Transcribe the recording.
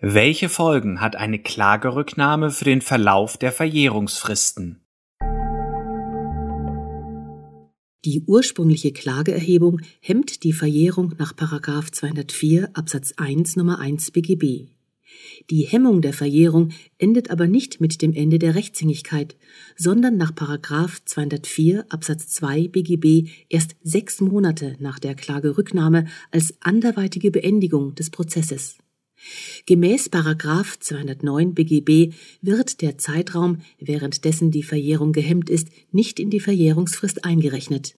Welche Folgen hat eine Klagerücknahme für den Verlauf der Verjährungsfristen? Die ursprüngliche Klageerhebung hemmt die Verjährung nach § 204 Absatz 1 Nummer 1 BGB. Die Hemmung der Verjährung endet aber nicht mit dem Ende der Rechtshängigkeit, sondern nach § 204 Absatz 2 BGB erst 6 Monate nach der Klagerücknahme als anderweitige Beendigung des Prozesses. Gemäß § 209 BGB wird der Zeitraum, während dessen die Verjährung gehemmt ist, nicht in die Verjährungsfrist eingerechnet.